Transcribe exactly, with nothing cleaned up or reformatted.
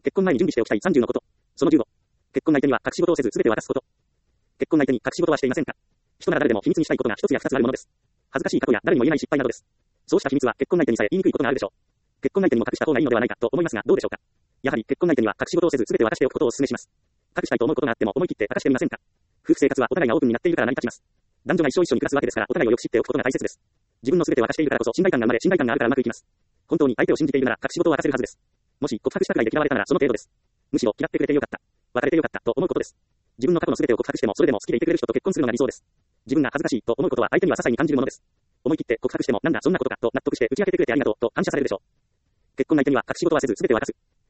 結婚前に準備しておきたいさんじゅうのこと。そのじゅうご。結婚相手には隠し事をせず全て渡すこと。結婚相手に隠し事はしていませんか？人なら誰でも秘密にしたいことが一つや二つあるものです。恥ずかしい過去や誰にも言えない失敗などです。そうした秘密は結婚相手にさえ言いにくいことがあるでしょう。結婚相手にも隠した方がいいのではないかと思いますがどうでしょうか。やはり結婚相手には隠し事をせず全て渡しておくことをお勧めします。隠したいと思うことがあっても思い切って明かしてみませんか。夫婦生活はお互いがオープンになっているから成り立ちます。男女が一生一緒に暮らすわけですからお互いをよく知っておくことが大切です。自分の全てを明かしているからこそ信頼感が生まれ信頼感があるからうまくいきます。本当に相手を信じているなら隠し事を明かせるはずです。もし告白したくらいで嫌われたならその程度です。むしろ嫌ってくれてよかった。別れてよかったと思うことです。自分の過去の全てを告白してもそれでも好きでいてくれる人と結婚するのが理想です。自分が恥ずかしいと思うことは相手には些細に感じるものです。思い切って告白してもなんだそんなことかと納得して打ち明けてくれてありがとうと感謝されるでしょう。結婚相手には隠し事はせず全て渡す。